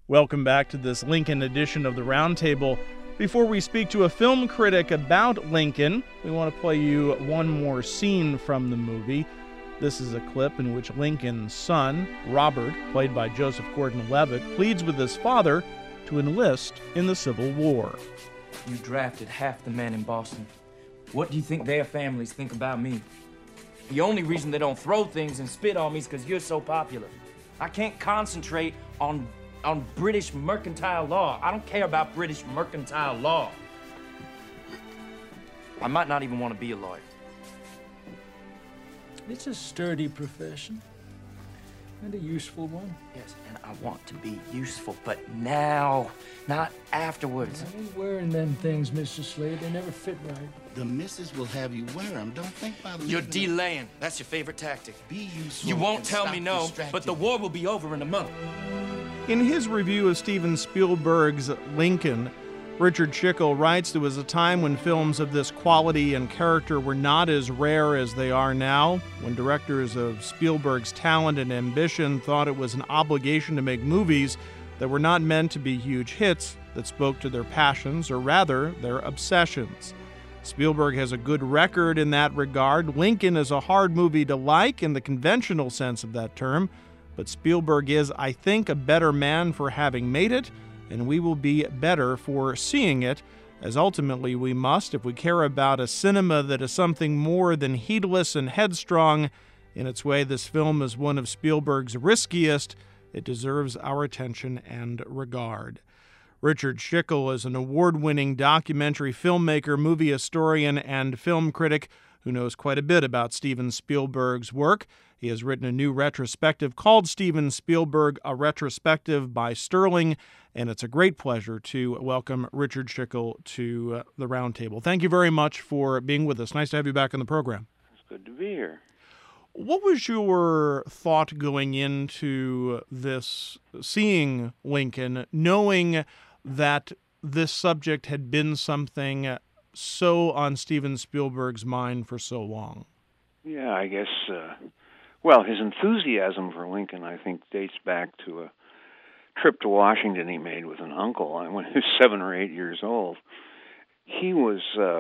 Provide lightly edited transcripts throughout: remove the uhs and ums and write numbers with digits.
Welcome back to this Lincoln edition of the Roundtable. Before we speak to a film critic about Lincoln, we want to play you one more scene from the movie. This is a clip in which Lincoln's son, Robert, played by Joseph Gordon-Levitt, pleads with his father to enlist in the Civil War. You drafted half the men in Boston. What do you think their families think about me? The only reason they don't throw things and spit on me is because you're so popular. I can't concentrate on British mercantile law. I don't care about British mercantile law. I might not even want to be a lawyer. It's a sturdy profession, and a useful one. Yes, and I want to be useful, but now, not afterwards. I ain't wearing them things, Mr. Slade. They never fit right. The missus will have you wear them. Don't think about it. You're delaying. That's your favorite tactic. Be useful. You won't and tell stop me no, distracting. but the war will be over in a month. In his review of Steven Spielberg's Lincoln, Richard Schickel writes there was a time when films of this quality and character were not as rare as they are now, when directors of Spielberg's talent and ambition thought it was an obligation to make movies that were not meant to be huge hits that spoke to their passions, or rather, their obsessions. Spielberg has a good record in that regard. Lincoln is a hard movie to like in the conventional sense of that term, but Spielberg is, I think, a better man for having made it, and we will be better for seeing it, as ultimately we must if we care about a cinema that is something more than heedless and headstrong. In its way, this film is one of Spielberg's riskiest. It deserves our attention and regard. Richard Schickel is an award-winning documentary filmmaker, movie historian, and film critic who knows quite a bit about Steven Spielberg's work. He has written a new retrospective called Steven Spielberg, A Retrospective by Sterling, and it's a great pleasure to welcome Richard Schickel to the Roundtable. Thank you very much for being with us. Nice to have you back on the program. It's good to be here. What was your thought going into this, seeing Lincoln, knowing that this subject had been something so on Steven Spielberg's mind for so long? Yeah, I guess, his enthusiasm for Lincoln, I think, dates back to a trip to Washington he made with an uncle when he was 7 or 8 years old. He was,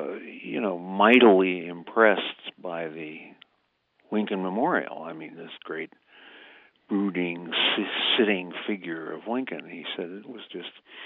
mightily impressed by the Lincoln Memorial. I mean, this great brooding, sitting figure of Lincoln. He said it was just...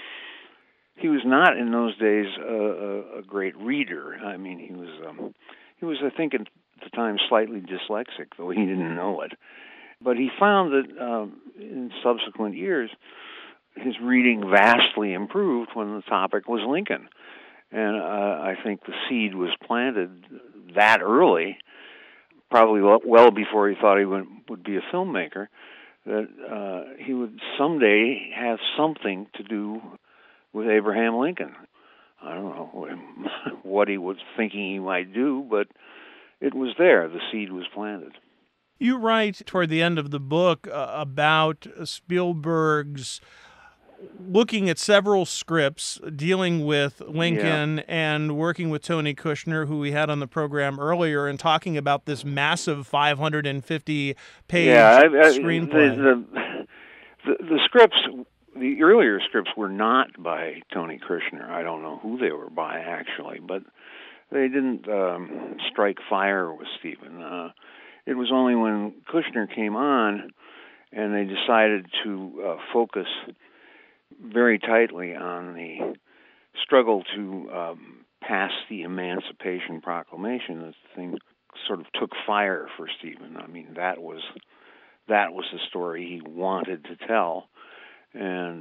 He was not in those days a great reader. I mean, he was, I think, at the time slightly dyslexic, though he didn't know it. But he found that in subsequent years, his reading vastly improved when the topic was Lincoln. And I think the seed was planted that early, probably well before he thought he would be a filmmaker, that he would someday have something to do with Abraham Lincoln. I don't know what he was thinking he might do, but it was there. The seed was planted. You write toward the end of the book about Spielberg's looking at several scripts dealing with Lincoln and working with Tony Kushner, who we had on the program earlier, and talking about this massive 550-page screenplay. The scripts... The earlier scripts were not by Tony Kushner. I don't know who they were by, actually, but they didn't strike fire with Steven. It was only when Kushner came on and they decided to focus very tightly on the struggle to pass the Emancipation Proclamation that the thing sort of took fire for Steven. I mean, that was the story he wanted to tell. And,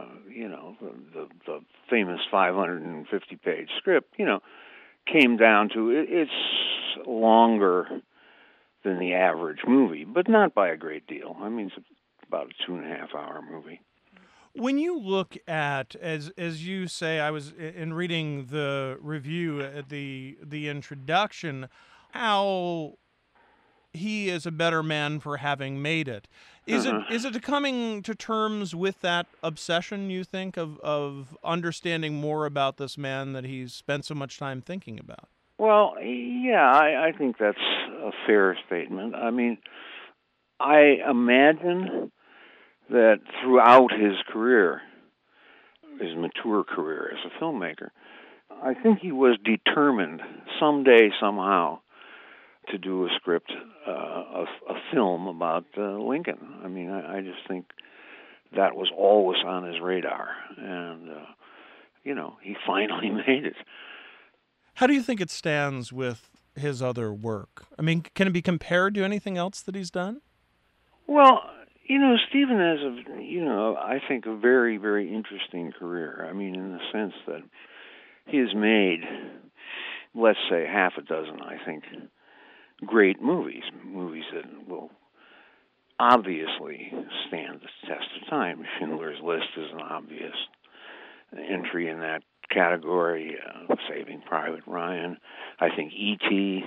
the famous 550-page script, came down to it's longer than the average movie, but not by a great deal. I mean, it's about a 2.5-hour movie. When you look at, as you say, I was in reading the review at the introduction, how he is a better man for having made it. Is it coming to terms with that obsession, you think, of understanding more about this man that he's spent so much time thinking about? Well, yeah, I think that's a fair statement. I mean, I imagine that throughout his career, his mature career as a filmmaker, I think he was determined someday, somehow, to do a script, a film about Lincoln. I mean, I just think that was always on his radar, and he finally made it. How do you think it stands with his other work? I mean, can it be compared to anything else that he's done? Well, Stephen has I think a very, very interesting career. I mean, in the sense that he has made, let's say, half a dozen, I think, great movies that will obviously stand the test of time. Schindler's List is an obvious entry in that category. Saving Private Ryan. I think E.T.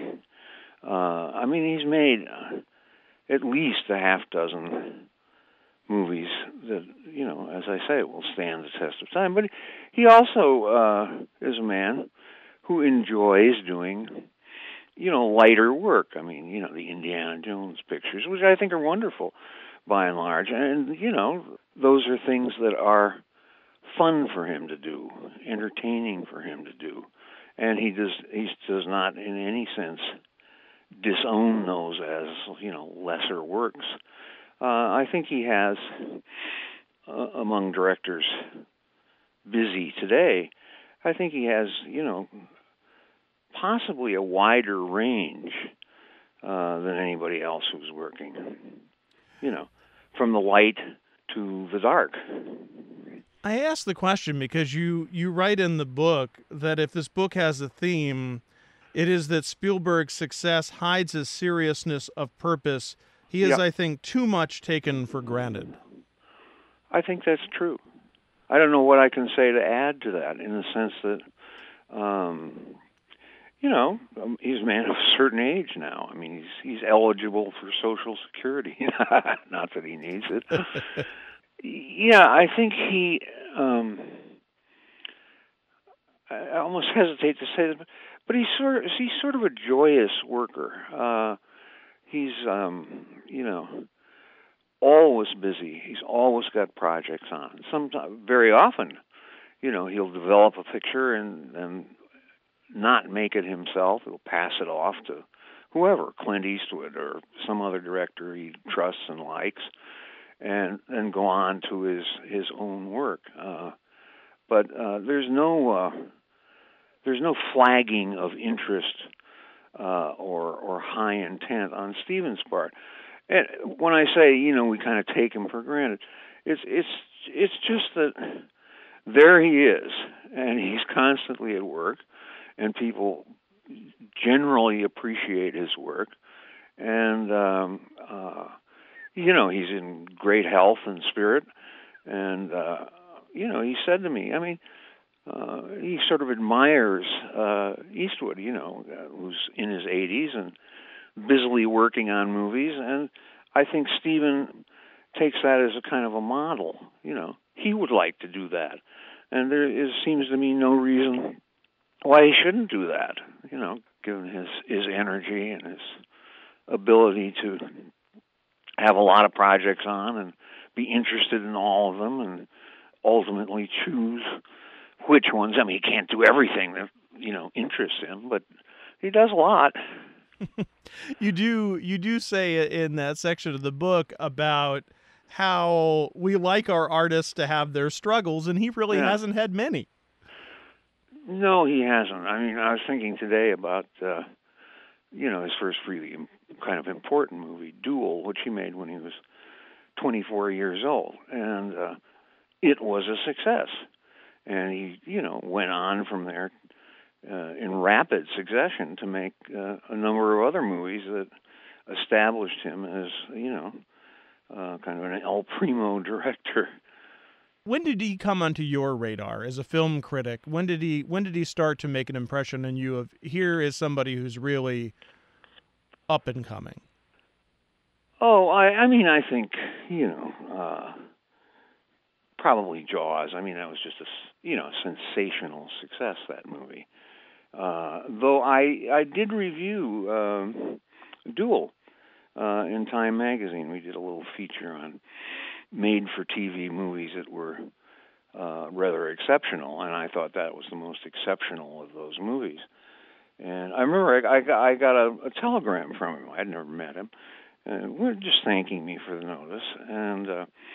I mean, he's made at least a half dozen movies that, as I say, will stand the test of time. But he also is a man who enjoys doing, lighter work. I mean, the Indiana Jones pictures, which I think are wonderful by and large. And, those are things that are fun for him to do, entertaining for him to do. And he does not in any sense disown those as, lesser works. I think he has, among directors busy today, I think he has, possibly a wider range than anybody else who's working, from the light to the dark. I ask the question because you write in the book that if this book has a theme, it is that Spielberg's success hides his seriousness of purpose. He is, I think, too much taken for granted. I think that's true. I don't know what I can say to add to that, in the sense that, he's a man of a certain age now. I mean, he's eligible for Social Security. Not that he needs it. Yeah, I think he. I almost hesitate to say this, but he's sort of a joyous worker. He's always busy. He's always got projects on. Sometimes, very often, he'll develop a picture and not make it himself. He'll pass it off to whoever, Clint Eastwood or some other director he trusts and likes, and then go on to his own work. But there's no flagging of interest or high intent on Stephen's part. And when I say, we kind of take him for granted, it's just that there he is, and he's constantly at work, and people generally appreciate his work, and he's in great health and spirit, and he said to me, I mean, he sort of admires Eastwood, who's in his 80s and busily working on movies, and I think Stephen takes that as a kind of a model. He would like to do that, and seems to me no reason why he shouldn't do that. Given his energy and his ability to have a lot of projects on and be interested in all of them and ultimately choose which ones. I mean, he can't do everything that interests him, but he does a lot. You do say in that section of the book about how we like our artists to have their struggles, and he really hasn't had many. No, he hasn't. I mean, I was thinking today about his first really kind of important movie, Duel, which he made when he was 24 years old, and it was a success. And he, went on from there in rapid succession to make a number of other movies that established him as, kind of an El Primo director. When did he come onto your radar as a film critic? When did he start to make an impression on you of, here is somebody who's really up and coming? Oh, I mean, I think, probably Jaws. I mean, that was just a sensational success, that movie. Though I did review Duel in Time magazine. We did a little feature on made-for-TV movies that were rather exceptional, and I thought that was the most exceptional of those movies. And I remember I got a telegram from him. I'd never met him, and we're just thanking me for the notice. And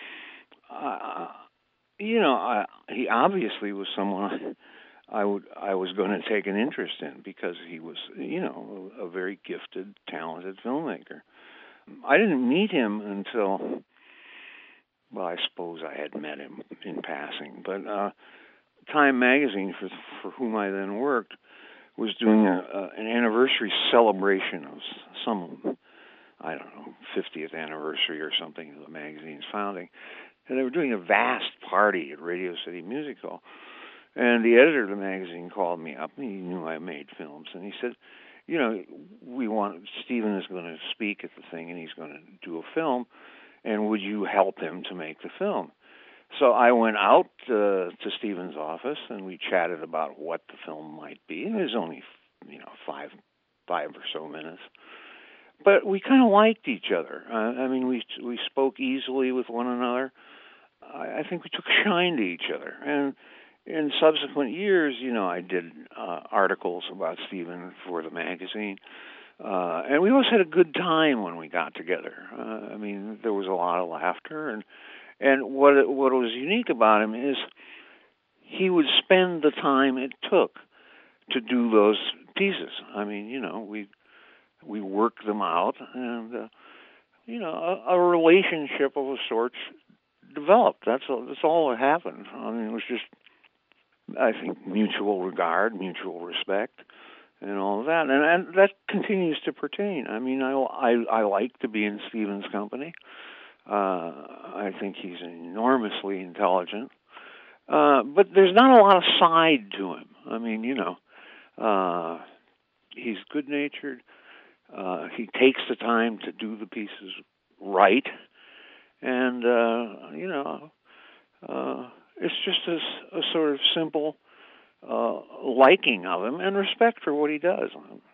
he obviously was someone I was going to take an interest in, because he was, a very gifted, talented filmmaker. I didn't meet him until, well, I suppose I had met him in passing, but Time Magazine, for whom I then worked, was doing an anniversary celebration of some, I don't know, 50th anniversary or something of the magazine's founding. And they were doing a vast party at Radio City Music Hall. And the editor of the magazine called me up, and he knew I made films. And he said, Stephen is going to speak at the thing, and he's going to do a film, and would you help him to make the film? So I went out to Stephen's office, and we chatted about what the film might be. It was only, 5 or so minutes. But we kind of liked each other. We spoke easily with one another. I think we took a shine to each other. And in subsequent years, I did articles about Stephen for the magazine. And we always had a good time when we got together. There was a lot of laughter. And what was unique about him is he would spend the time it took to do those pieces. We worked them out, and a relationship of a sort developed. That's all that happened. It was just, I think, mutual regard, mutual respect, and all of that, and that continues to pertain. I like to be in Stephen's company. I think he's enormously intelligent, but there's not a lot of side to him. He's good-natured. He takes the time to do the pieces right, and it's just a sort of simple liking of him and respect for what he does.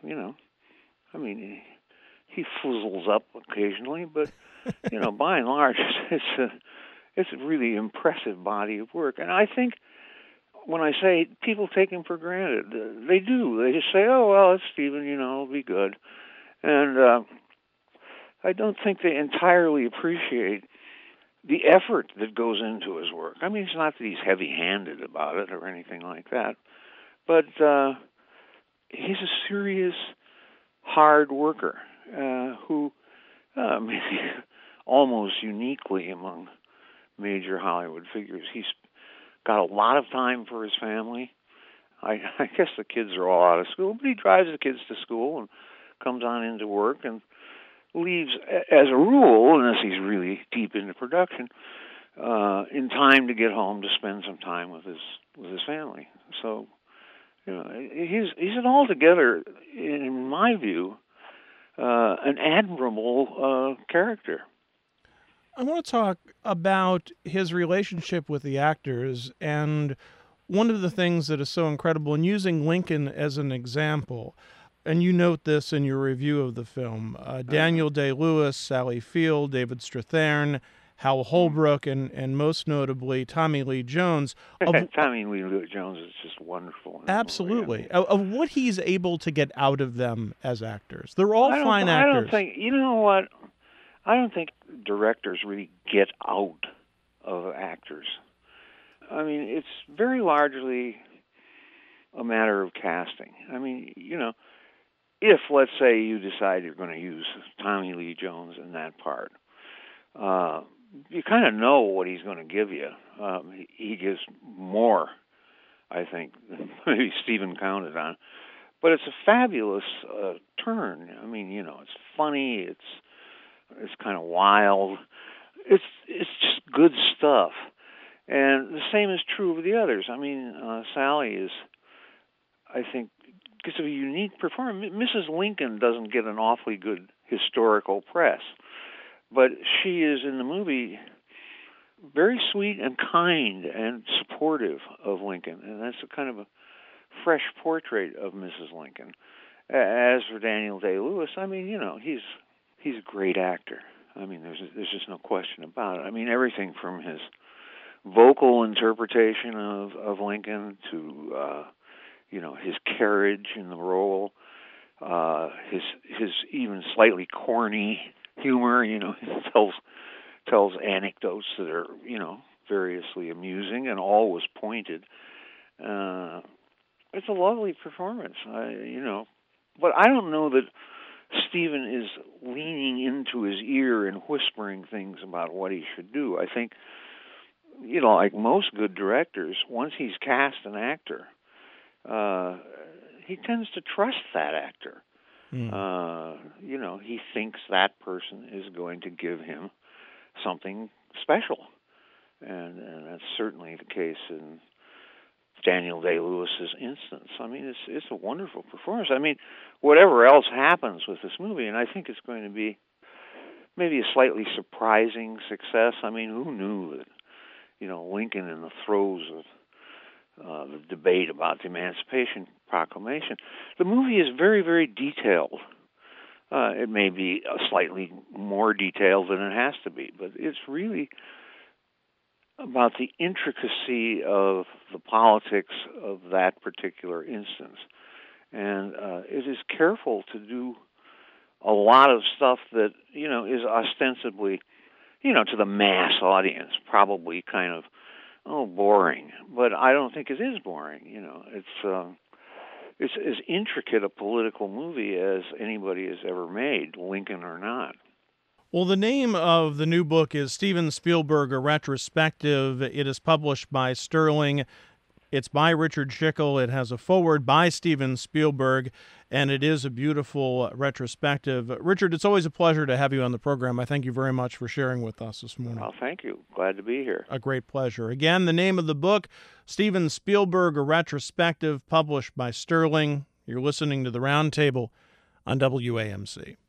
He fizzles up occasionally, but by and large, it's a really impressive body of work. And I think when I say people take him for granted, they do. They just say, "Oh well, it's Stephen, it'll be good." And I don't think they entirely appreciate the effort that goes into his work. It's not that he's heavy-handed about it or anything like that, but he's a serious, hard worker who, maybe almost uniquely among major Hollywood figures, he's got a lot of time for his family. I guess the kids are all out of school, but he drives the kids to school and comes on into work and leaves, as a rule, unless he's really deep into production, in time to get home to spend some time with his family. So, he's an altogether, in my view, an admirable character. I want to talk about his relationship with the actors, and one of the things that is so incredible, and using Lincoln as an example, and you note this in your review of the film, Daniel Day-Lewis, Sally Field, David Strathairn, Hal Holbrook, and most notably Tommy Lee Jones. Tommy Lee Jones is just wonderful. Absolutely. Of what he's able to get out of them as actors. They're all fine actors. I don't think, what? I don't think directors really get out of actors. It's very largely a matter of casting. If, let's say, you decide you're going to use Tommy Lee Jones in that part, you kind of know what he's going to give you. He gives more, I think, than maybe Stephen counted on. But it's a fabulous turn. It's funny. It's kind of wild. It's just good stuff. And the same is true of the others. Sally is, I think, because of a unique performance. Mrs. Lincoln doesn't get an awfully good historical press, but she is in the movie very sweet and kind and supportive of Lincoln, and that's a kind of a fresh portrait of Mrs. Lincoln. As for Daniel Day-Lewis, he's a great actor. I mean, there's just no question about it. I mean, everything from his vocal interpretation of Lincoln to his carriage in the role, his even slightly corny humor. He tells anecdotes that are variously amusing and always pointed. It's a lovely performance. But I don't know that Stephen is leaning into his ear and whispering things about what he should do. I think, like most good directors, once he's cast an actor, he tends to trust that actor. He thinks that person is going to give him something special. And that's certainly the case in Daniel Day-Lewis's instance. I mean, it's a wonderful performance. I mean, whatever else happens with this movie, and I think it's going to be maybe a slightly surprising success. I mean, who knew that, Lincoln in the throes of the debate about the Emancipation Proclamation. The movie is very, very detailed. It may be slightly more detailed than it has to be, but it's really about the intricacy of the politics of that particular instance. And it is careful to do a lot of stuff that, is ostensibly, to the mass audience, probably kind of, boring. But I don't think it is boring. It's as intricate a political movie as anybody has ever made, Lincoln or not. Well, the name of the new book is Steven Spielberg, A Retrospective. It is published by Sterling. It's by Richard Schickel. It has a foreword by Steven Spielberg, and it is a beautiful retrospective. Richard, it's always a pleasure to have you on the program. I thank you very much for sharing with us this morning. Well, thank you. Glad to be here. A great pleasure. Again, the name of the book, Steven Spielberg, A Retrospective, published by Sterling. You're listening to The Roundtable on WAMC.